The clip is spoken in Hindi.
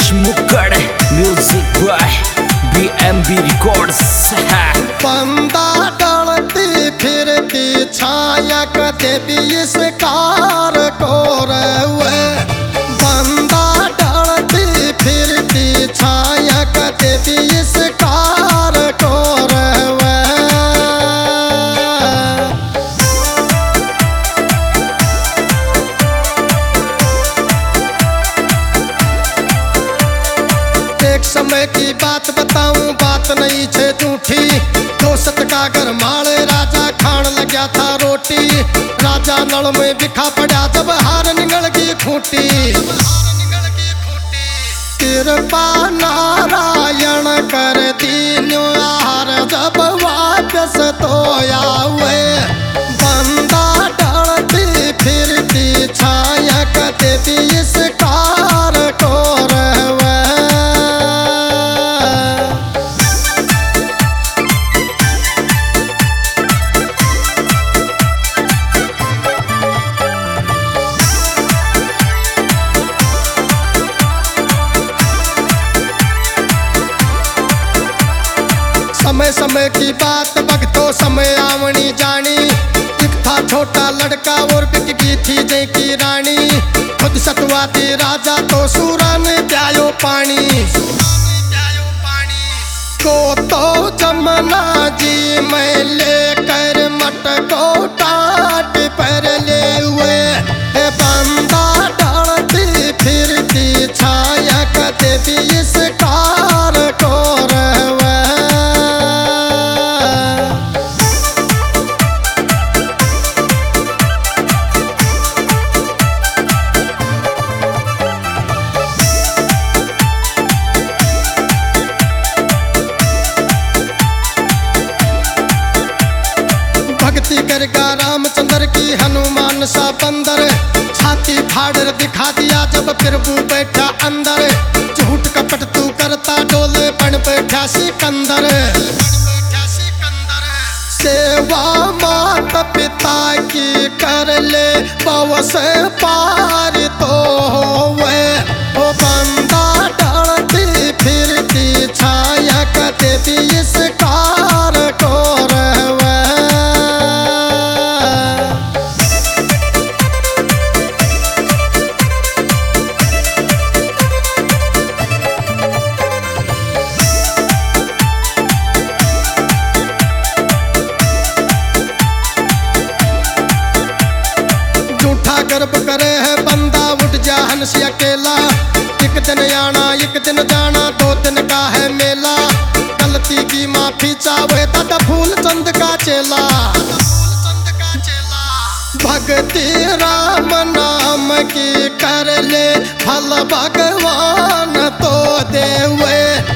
मुक्कड़ म्यूजिक बॉय BMB रिकॉर्ड्स है। बंदा डलती फिरती छाया कदे भी इस कार को रहे। बंदा डलती फिरती छाया कदे भी इस कार को रहे। एक समय की बात बताऊं, बात नहीं छे झूठी। दोस्त का घर माले राजा खान लग्या था रोटी। राजा नल में बिखा पड़ा जब हार निगल की खूटी। कृपा नारायण कर दीन्यो हार जब वापस तो आवे। बंदा डलती फिरती छाया कदे भी इस कार को रहे। समय समय की बात भगतो समय आवनी जानी। एक था छोटा लड़का और बिक गई थी जय की रानी। खुद सतवाती राजा तो सूरा ने प्यायो पानी। को तो जमुना जी में लेकर मटको टाट पर ले हुए। बंदा डलती फिरती छाया कदे भी इस कार को रहे। भक्ति करगा रामचंद्र की हनुमान सा बंदर। छाती फाड़ दिखा दिया जब प्रभु बैठा अंदर। झूठ कपट तू करता डोले बन बैठा सिकंदर। सेवा मात पिता की कर ले पव से पार तो होवे। ओ बंदा डलती फिरती छाया कदे भी इस कार को रहे। गर्भ करे है बंदा उठ जा हंस अकेला। एक दिन आना एक दिन जाना 2 दिन का है मेला। गलती की माफी चाहे दादा फूल चंद का चेला। भक्ति राम नाम की कर ले फल भगवान तो देवे।